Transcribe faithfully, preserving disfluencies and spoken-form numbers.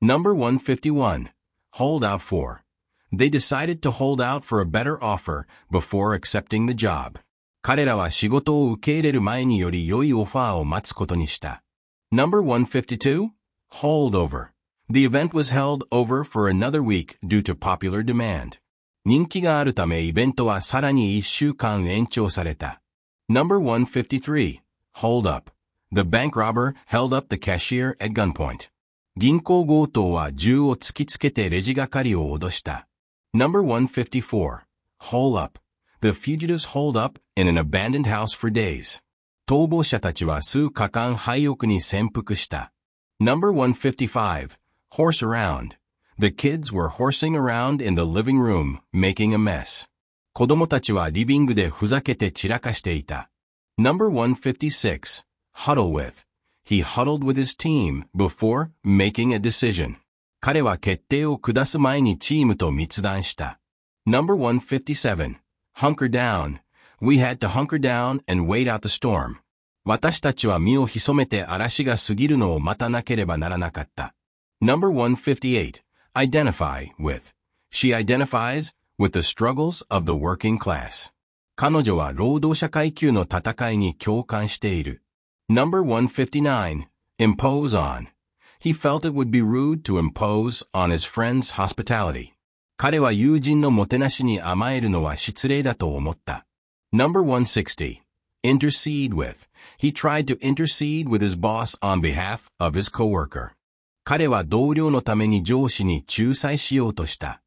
Number one fifty-one. Hold out for. They decided to hold out for a better offer before accepting the job. 彼らは仕事を受け入れる前により良いオファーを待つことにした。Number one fifty-two. Hold over. The event was held over for another week due to popular demand. 人気があるためイベントはさらにいっしゅうかん延長された。Number one fifty-three. Hold up. The bank robber held up the cashier at gunpoint. 銀行強盗は銃を突きつけてレジ係を脅した。Number one fifty-four. Hole up. The fugitives holed up in an abandoned house for days. 逃亡者たちは数日間廃屋に潜伏した。Number one fifty-five. Horse around. The kids were horsing around in the living room, making a mess. 子供たちはリビングでふざけて散らかしていた。Number one fifty-six. Huddle with. He huddled with his team before making a decision. 彼は決定を下す前にチームと密談した。Number one fifty-seven. Hunker down. We had to hunker down and wait out the storm. 私たちは身を潜めて嵐が過ぎるのを待たなければならなかった。Number one fifty-eight. Identify with. She identifies with the struggles of the working class. 彼女は労働者階級の戦いに共感している。Number one fifty-nine. Impose on. He felt it would be rude to impose on his friend's hospitality. 彼は友人のもてなしに甘えるのは失礼だと思った。Number one sixty. Intercede with. He tried to intercede with his boss on behalf of his coworker. 彼は同僚のために上司に仲裁しようとした。